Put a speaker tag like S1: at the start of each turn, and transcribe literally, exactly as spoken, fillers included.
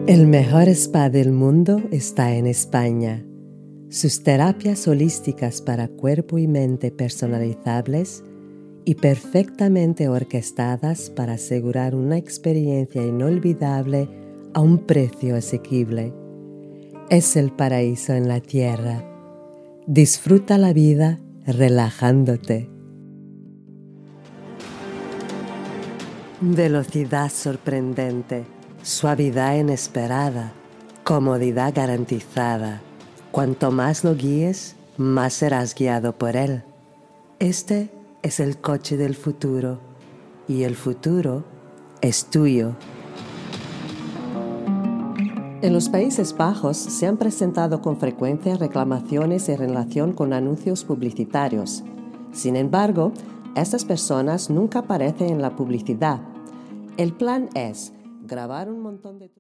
S1: El mejor spa del mundo está en España. Sus terapias holísticas para cuerpo y mente personalizables y perfectamente orquestadas para asegurar una experiencia inolvidable a un precio asequible. Es el paraíso en la tierra. Disfruta la vida relajándote. Velocidad sorprendente, suavidad inesperada, comodidad garantizada. Cuanto más lo guíes, más serás guiado por él. Este es el coche del futuro y el futuro es tuyo. En los Países Bajos se han presentado con frecuencia reclamaciones en relación con anuncios publicitarios. Sin embargo, estas personas nunca aparecen en la publicidad. El plan es grabar un montón de